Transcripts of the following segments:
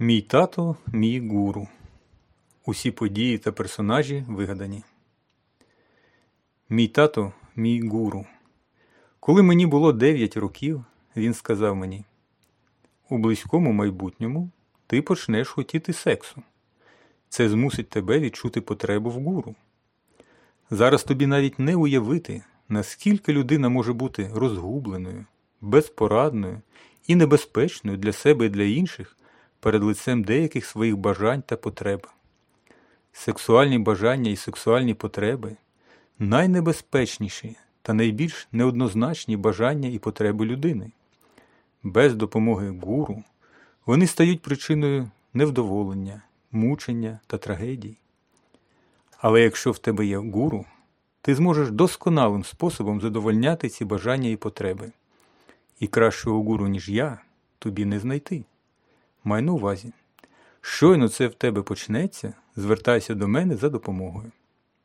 Мій тато – мій гуру. Усі події та персонажі вигадані. Мій тато – мій гуру. Коли мені було 9 років, він сказав мені: у близькому майбутньому ти почнеш хотіти сексу. Це змусить тебе відчути потребу в гуру. Зараз тобі навіть не уявити, наскільки людина може бути розгубленою, безпорадною і небезпечною для себе і для інших перед лицем деяких своїх бажань та потреб. Сексуальні бажання і сексуальні потреби – найнебезпечніші та найбільш неоднозначні бажання і потреби людини. Без допомоги гуру вони стають причиною невдоволення, мучення та трагедій. Але якщо в тебе є гуру, ти зможеш досконалим способом задовольняти ці бажання і потреби. І кращого гуру, ніж я, тобі не знайти. Май на увазі. Щойно це в тебе почнеться, звертайся до мене за допомогою.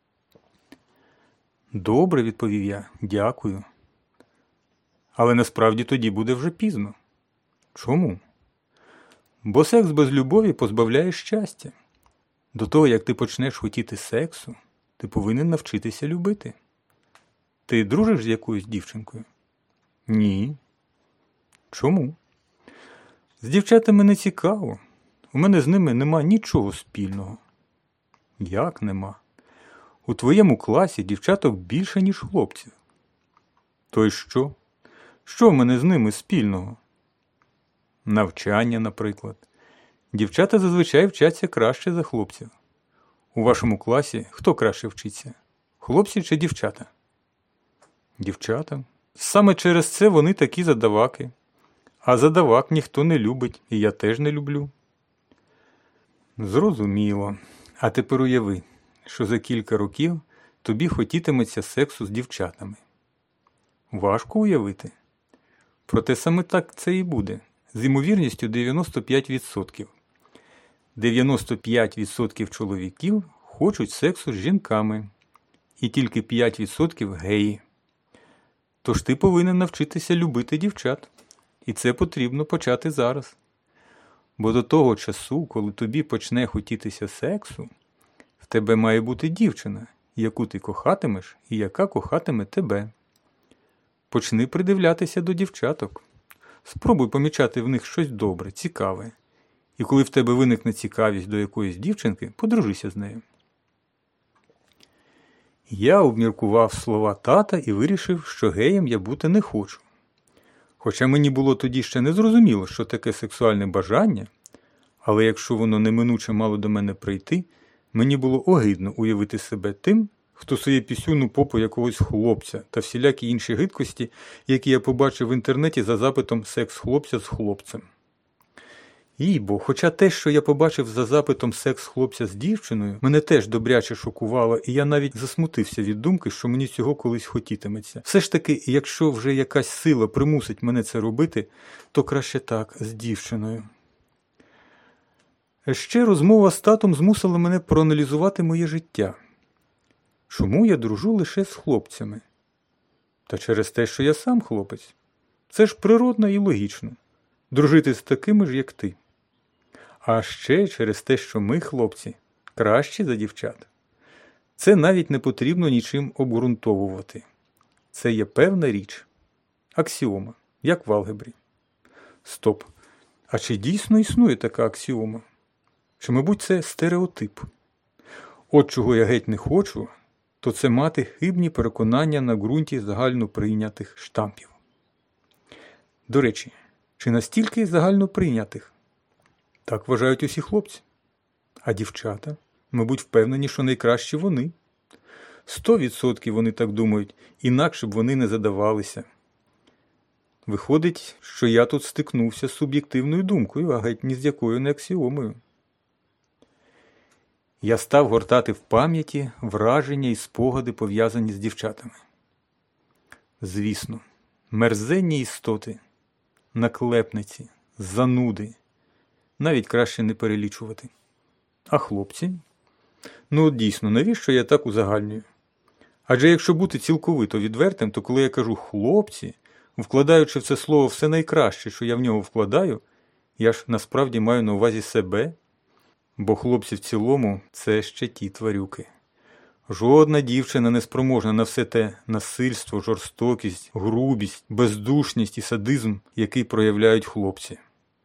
Добре, відповів я, дякую. Але насправді тоді буде вже пізно. Чому? Бо секс без любові позбавляє щастя. До того, як ти почнеш хотіти сексу, ти повинен навчитися любити. Ти дружиш з якоюсь дівчинкою? Ні. Чому? З дівчатами не цікаво. У мене з ними нема нічого спільного. Як нема? У твоєму класі дівчаток більше, ніж хлопців. То й що? Що в мене з ними спільного? Навчання, наприклад. Дівчата зазвичай вчаться краще за хлопців. У вашому класі хто краще вчиться? Хлопці чи дівчата? Дівчата. Саме через це вони такі задаваки. А задавак ніхто не любить, і я теж не люблю. Зрозуміло. А тепер уяви, що за кілька років тобі хотітиметься сексу з дівчатами. Важко уявити. Проте саме так це і буде. З ймовірністю 95%. 95% чоловіків хочуть сексу з жінками. І тільки 5% геї. Тож ти повинен навчитися любити дівчат. І це потрібно почати зараз. Бо до того часу, коли тобі почне хотітися сексу, в тебе має бути дівчина, яку ти кохатимеш і яка кохатиме тебе. Почни придивлятися до дівчаток. Спробуй помічати в них щось добре, цікаве. І коли в тебе виникне цікавість до якоїсь дівчинки, подружися з нею. Я обміркував слова тата і вирішив, що геєм я бути не хочу. Хоча мені було тоді ще не зрозуміло, що таке сексуальне бажання, але якщо воно неминуче мало до мене прийти, мені було огидно уявити себе тим, хто сує пісюну попу якогось хлопця та всілякі інші гидкості, які я побачив в інтернеті за запитом «секс хлопця з хлопцем». Бо, хоча те, що я побачив за запитом «секс хлопця з дівчиною», мене теж добряче шокувало, і я навіть засмутився від думки, що мені цього колись хотітиметься. Все ж таки, якщо вже якась сила примусить мене це робити, то краще так, з дівчиною. Ще розмова з татом змусила мене проаналізувати моє життя. Чому я дружу лише з хлопцями? Та через те, що я сам хлопець. Це ж природно і логічно. Дружити з такими ж, як ти. А ще через те, що ми, хлопці, кращі за дівчат. Це навіть не потрібно нічим обґрунтовувати. Це є певна річ. Аксіома, як в алгебрі. Стоп. А чи дійсно існує така аксіома? Чи, мабуть, це стереотип? От чого я геть не хочу, то це мати хибні переконання на ґрунті загальноприйнятих штампів. До речі, чи настільки загальноприйнятих? Так вважають усі хлопці. А дівчата, мабуть, впевнені, що найкращі вони. 100% вони так думають, інакше б вони не задавалися. Виходить, що я тут стикнувся з суб'єктивною думкою, а геть ні з якою не аксіомою. Я став гортати в пам'яті враження і спогади, пов'язані з дівчатами. Звісно, мерзенні істоти, наклепниці, зануди. Навіть краще не перелічувати. А хлопці? Ну, дійсно, навіщо я так узагальнюю? Адже якщо бути цілковито відвертим, то коли я кажу «хлопці», вкладаючи в це слово все найкраще, що я в нього вкладаю, Я ж насправді маю на увазі себе, бо хлопці в цілому – це ще ті тварюки. Жодна дівчина не спроможна на все те насильство, жорстокість, грубість, бездушність і садизм, який проявляють хлопці.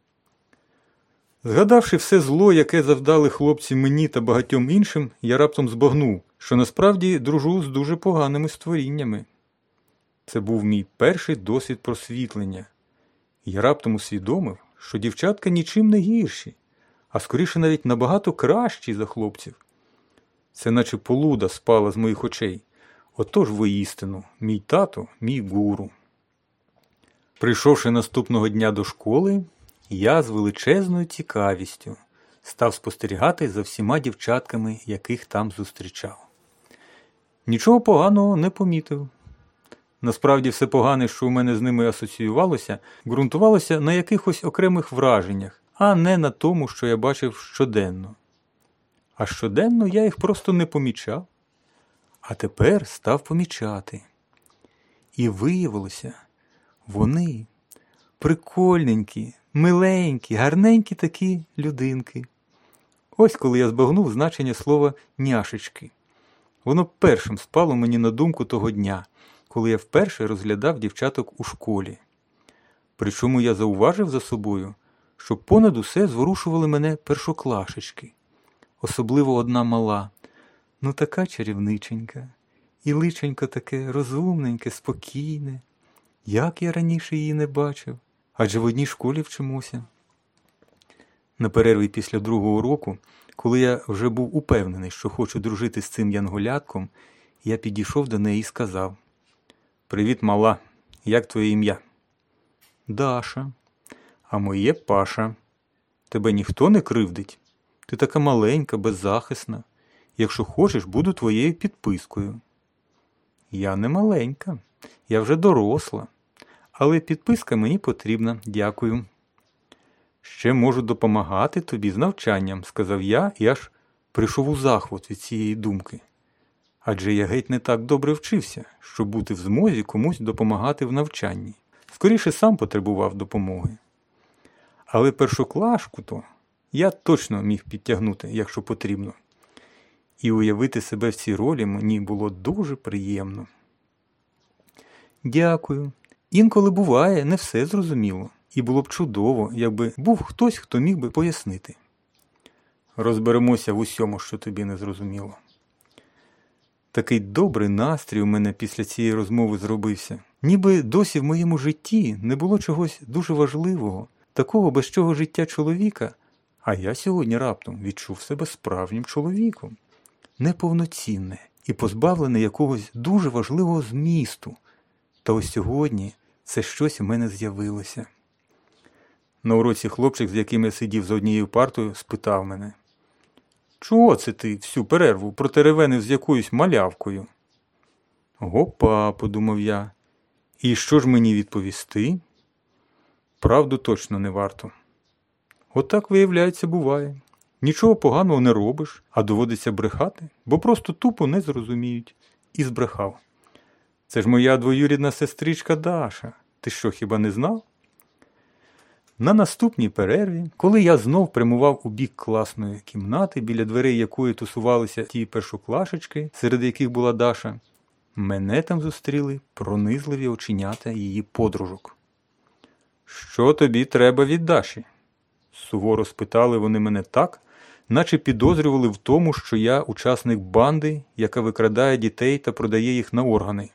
Згадавши все зло, яке завдали хлопці мені та багатьом іншим, я раптом збагнув, що насправді дружу з дуже поганими створіннями. Це був мій перший досвід просвітлення. Я раптом усвідомив, що дівчатка нічим не гірші, а скоріше навіть набагато кращі за хлопців. Це наче полуда спала з моїх очей. Отож воістину, мій тато – мій гуру. Прийшовши наступного дня до школи, я з величезною цікавістю став спостерігати за всіма дівчатками, яких там зустрічав. Нічого поганого не помітив. Насправді все погане, що у мене з ними асоціювалося, ґрунтувалося на якихось окремих враженнях, а не на тому, що я бачив щоденно. А щоденно я їх просто не помічав. А тепер став помічати. І виявилося, вони прикольненькі, миленькі, гарненькі такі людинки. Ось коли я збагнув значення слова «няшечки». Воно першим спало мені на думку того дня, коли я вперше розглядав дівчаток у школі. Причому я зауважив за собою, що понад усе зворушували мене першоклашечки. Особливо одна мала. Ну така чарівниченька. І личенько таке розумненьке, спокійне. Як я раніше її не бачив. Адже в одній школі вчимося. На перерві після другого уроку, коли я вже був упевнений, що хочу дружити з цим янголятком, я підійшов до неї і сказав: «Привіт, мала. Як твоє ім'я?» «Даша». «А моє Паша. Тебе ніхто не кривдить? Ти така маленька, беззахисна. Якщо хочеш, буду твоєю підпискою». «Я не маленька. Я вже доросла. Але підписка мені потрібна, дякую». «Ще можу допомагати тобі з навчанням», – сказав я і аж прийшов у захват від цієї думки. Адже я геть не так добре вчився, щоб бути в змозі комусь допомагати в навчанні. Скоріше сам потребував допомоги. Але першоклашку-то я точно міг підтягнути, якщо потрібно. І уявити себе в цій ролі мені було дуже приємно. «Дякую. Інколи буває, не все зрозуміло. І було б чудово, якби був хтось, хто міг би пояснити». «Розберемося в усьому, що тобі не зрозуміло». Такий добрий настрій у мене після цієї розмови зробився. Ніби досі в моєму житті не було чогось дуже важливого, такого, без чого життя чоловіка, а я сьогодні раптом відчув себе справжнім чоловіком. Неповноцінне і позбавлене якогось дуже важливого змісту. Та ось сьогодні це щось у мене з'явилося. На уроці хлопчик, з яким я сидів за однією партою, спитав мене: «Чого це ти всю перерву протеревенив з якоюсь малявкою?» «Гопа», – подумав я, – «і що ж мені відповісти?» Правду точно не варто. Отак, виявляється, буває. Нічого поганого не робиш, а доводиться брехати, бо просто тупо не зрозуміють. І збрехав. «Це ж моя двоюрідна сестричка Даша. Ти що, хіба не знав?» На наступній перерві, коли я знов прямував у бік класної кімнати, біля дверей якої тусувалися ті першоклашечки, серед яких була Даша, мене там зустріли пронизливі оченята її подружок. «Що тобі треба від Даші?» Суворо спитали вони мене так, наче підозрювали в тому, що я учасник банди, яка викрадає дітей та продає їх на органи.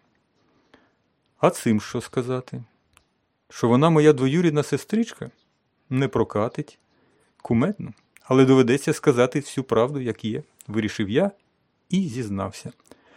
А цим що сказати? Що вона моя двоюрідна сестричка? Не прокатить. Кумедно. Але доведеться сказати всю правду, як є, вирішив я і зізнався.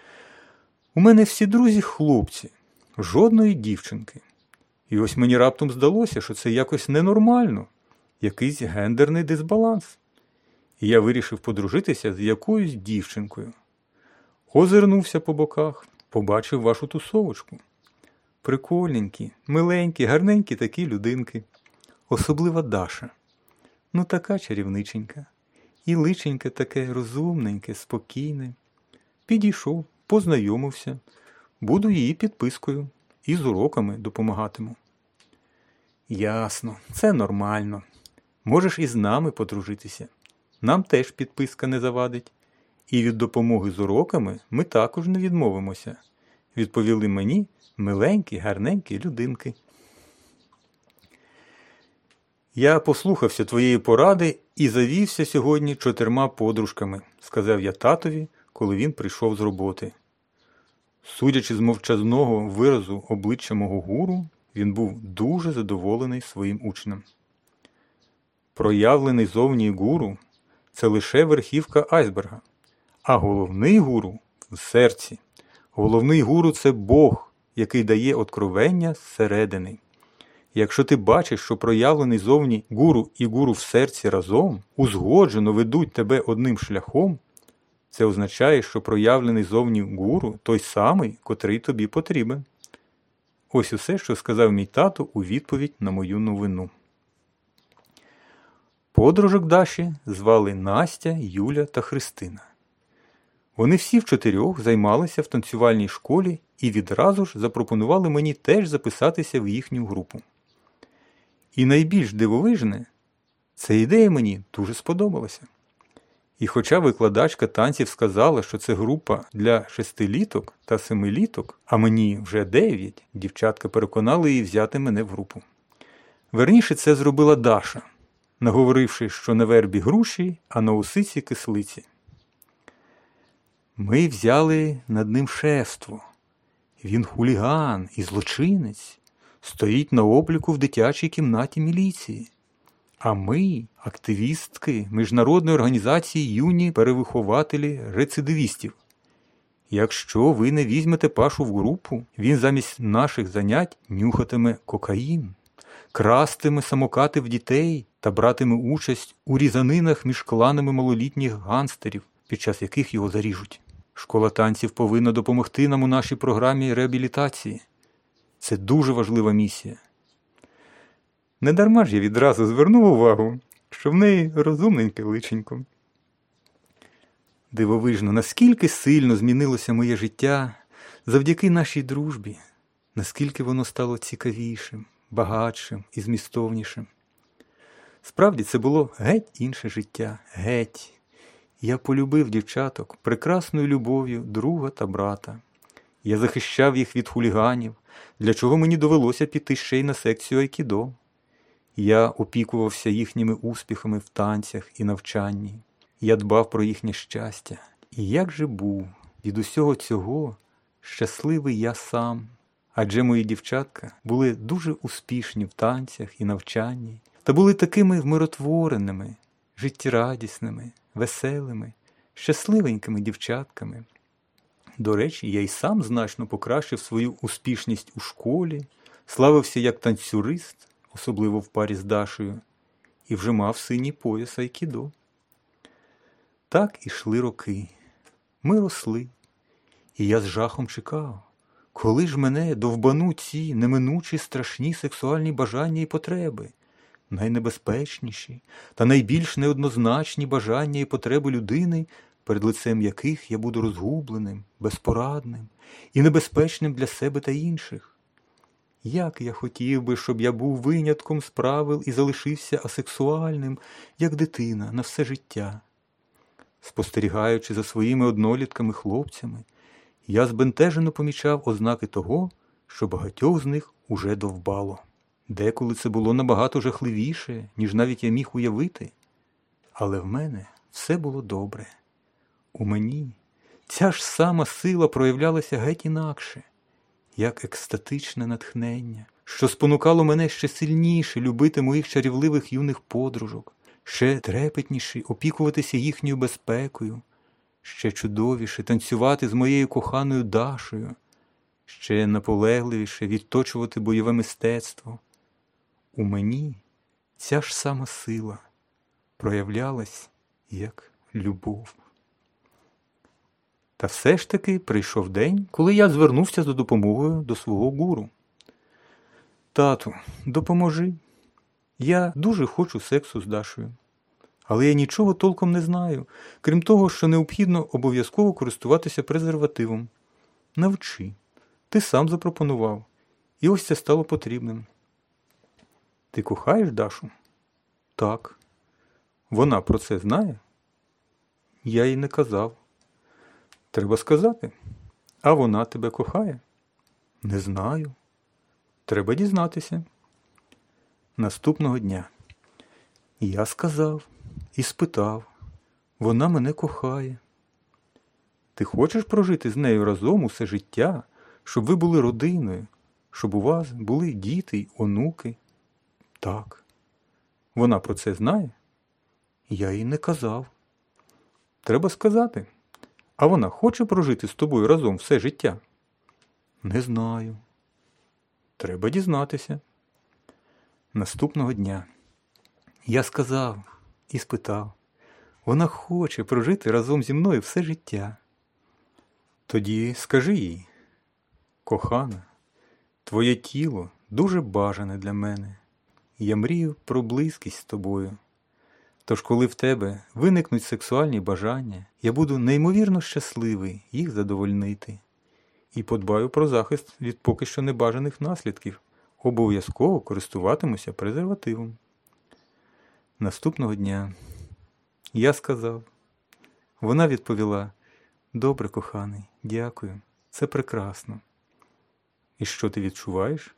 У мене всі друзі хлопці, жодної дівчинки. І ось мені раптом здалося, що це якось ненормально, якийсь гендерний дисбаланс. І я вирішив подружитися з якоюсь дівчинкою. Озирнувся по боках, побачив вашу тусовочку. Прикольненькі, миленькі, гарненькі такі людинки. Особливо Даша. Ну така чарівниченька. І личеньке таке розумненьке, спокійне. Підійшов, познайомився. Буду її підпискою. І з уроками допомагатиму. Ясно, це нормально. Можеш і з нами подружитися. Нам теж підписка не завадить. І від допомоги з уроками ми також не відмовимося», – відповіли мені миленькі, гарненькі людинки. «Я послухався твоєї поради і завівся сьогодні 4 подружками», – сказав я татові, коли він прийшов з роботи. Судячи з мовчазного виразу обличчя мого гуру, він був дуже задоволений своїм учнем. Проявлений зовні гуру – це лише верхівка айсберга, а головний гуру – в серці. Головний гуру – це Бог, який дає откровення зсередини. Якщо ти бачиш, що проявлений зовні гуру і гуру в серці разом, узгоджено ведуть тебе одним шляхом, це означає, що проявлений зовні гуру – той самий, котрий тобі потрібен. Ось усе, що сказав мій тато у відповідь на мою новину. Подружок Даші звали Настя, Юля та Христина. Вони всі в4 займалися в танцювальній школі і відразу ж запропонували мені теж записатися в їхню групу. І найбільш дивовижне, ця ідея мені дуже сподобалася. І хоча викладачка танців сказала, що це група для 6-літок та 7-літок, а мені вже 9, дівчатка переконали її взяти мене в групу. Верніше це зробила Даша, наговоривши, що на вербі груші, а на осиці кислиці. Ми взяли над ним шефство. Він хуліган і злочинець, стоїть на обліку в дитячій кімнаті міліції. А ми – активістки Міжнародної організації «Юні перевихователі рецидивістів». Якщо ви не візьмете Пашу в групу, він замість наших занять нюхатиме кокаїн, крастиме самокати в дітей та братиме участь у різанинах між кланами малолітніх гангстерів, під час яких його заріжуть. Школа танців повинна допомогти нам у нашій програмі реабілітації. Це дуже важлива місія. Недарма ж я відразу звернув увагу, що в неї розумненьке личенько. Дивовижно, наскільки сильно змінилося моє життя завдяки нашій дружбі, наскільки воно стало цікавішим, багатшим і змістовнішим. Справді, це було геть інше життя, геть. Я полюбив дівчаток прекрасною любов'ю друга та брата. Я захищав їх від хуліганів, для чого мені довелося піти ще й на секцію айкідо. Я опікувався їхніми успіхами в танцях і навчанні. Я дбав про їхнє щастя. І як же був від усього цього щасливий я сам. Адже мої дівчатка були дуже успішні в танцях і навчанні, та були такими вмиротвореними, життєрадісними, веселими, щасливенькими дівчатками. До речі, я й сам значно покращив свою успішність у школі, славився як танцюрист, особливо в парі з Дашею, і вже мав синій пояс айкідо. Так ішли роки. Ми росли, і я з жахом чекав, коли ж мене довбануть ці неминучі страшні сексуальні бажання і потреби, найнебезпечніші та найбільш неоднозначні бажання і потреби людини, перед лицем яких я буду розгубленим, безпорадним і небезпечним для себе та інших. Як я хотів би, щоб я був винятком з правил і залишився асексуальним, як дитина, на все життя. Спостерігаючи за своїми однолітками-хлопцями, я збентежено помічав ознаки того, що багатьох з них уже довбало. Деколи це було набагато жахливіше, ніж навіть я міг уявити. Але в мене все було добре. У мені ця ж сама сила проявлялася геть інакше, як екстатичне натхнення, що спонукало мене ще сильніше любити моїх чарівливих юних подружок, ще трепетніше опікуватися їхньою безпекою, ще чудовіше танцювати з моєю коханою Дашею, ще наполегливіше відточувати бойове мистецтво. У мені ця ж сама сила проявлялась як любов. Та все ж таки прийшов день, коли я звернувся за допомогою до свого гуру. «Тату, допоможи. Я дуже хочу сексу з Дашею. Але я нічого толком не знаю, крім того, що необхідно обов'язково користуватися презервативом. Навчи. Ти сам запропонував. І ось це стало потрібним». «Ти кохаєш Дашу?» Так. Вона про це знає? Я їй не казав. Треба сказати. А вона тебе кохає? Не знаю. Треба дізнатися. Наступного дня. Я сказав і спитав. Вона мене кохає. Ти хочеш прожити з нею разом усе життя, щоб ви були родиною, щоб у вас були діти й онуки? Так. Вона про це знає? Я їй не казав. Треба сказати. А вона хоче прожити з тобою разом все життя? Не знаю. Треба дізнатися. Наступного дня. Я сказав і спитав. Вона хоче прожити разом зі мною все життя. Тоді скажи їй, кохана, твоє тіло дуже бажане для мене. Я мрію про близькість з тобою. Тож, коли в тебе виникнуть сексуальні бажання, я буду неймовірно щасливий їх задовольнити. І подбаю про захист від поки що небажаних наслідків. Обов'язково користуватимуся презервативом. Наступного дня я сказав. Вона відповіла, добре, коханий, дякую, це прекрасно. І що ти відчуваєш?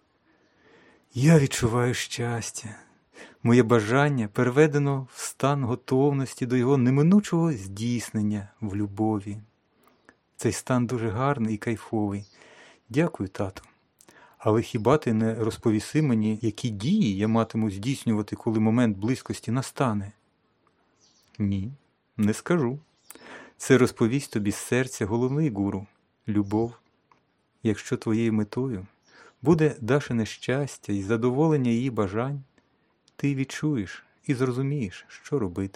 Я відчуваю щастя. Моє бажання переведено в стан готовності до його неминучого здійснення в любові. Цей стан дуже гарний і кайфовий. Дякую, тату. Але хіба ти не розповіси мені, які дії я матиму здійснювати, коли момент близькості настане? Ні, не скажу. Це розповість тобі з серця головний гуру – любов. Якщо твоєю метою буде Дашине щастя і задоволення її бажань, ти відчуєш і зрозумієш, що робити.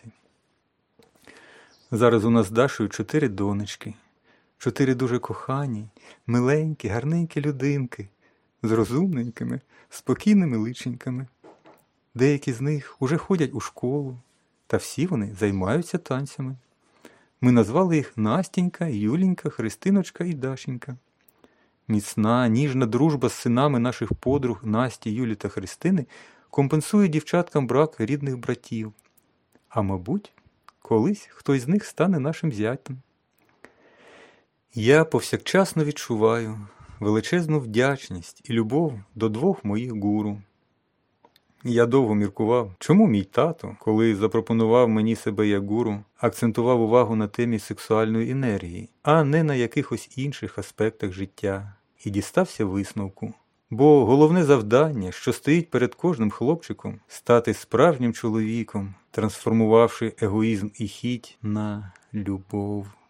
Зараз у нас з Дашою 4 донечки. 4 дуже кохані, миленькі, гарненькі людинки, з розумненькими, спокійними личеньками. Деякі з них уже ходять у школу, та всі вони займаються танцями. Ми назвали їх Настінька, Юлінька, Христиночка і Дашенька. Міцна, ніжна дружба з синами наших подруг Насті, Юлі та Христини компенсує дівчаткам брак рідних братів. А мабуть, колись хтось з них стане нашим зятем. Я повсякчасно відчуваю величезну вдячність і любов до 2 моїх гуру. Я довго міркував, чому мій тато, коли запропонував мені себе як гуру, акцентував увагу на темі сексуальної енергії, а не на якихось інших аспектах життя, і дістався висновку. Бо головне завдання, що стоїть перед кожним хлопчиком – стати справжнім чоловіком, трансформувавши егоїзм і хіть на любов.